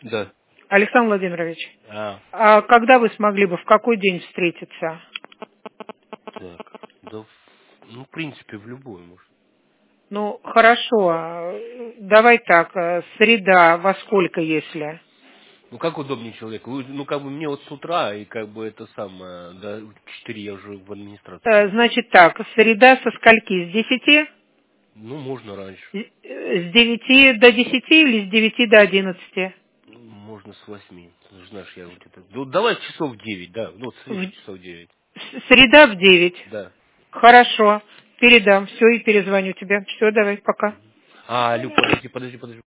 Да. Александр Владимирович, а когда вы смогли бы, в какой день встретиться? Так, да, ну, в принципе, в любой, может. Ну, хорошо, давай так, среда, во сколько, если? Ну, как удобнее человеку? Ну, как бы мне вот с утра, и как бы это самое, до 4 я уже в администрации. Значит так, среда со скольки, с 10? Ну, можно раньше. С 9 до 10 или с 9 до 11? Можно с 8. Знаешь, я вот это... Ну, давай часов 9, да. Ну, вот среди часов 9. Среда в 9? Да. Хорошо, передам, все, и перезвоню тебе. Все, давай, пока. Люк, подожди.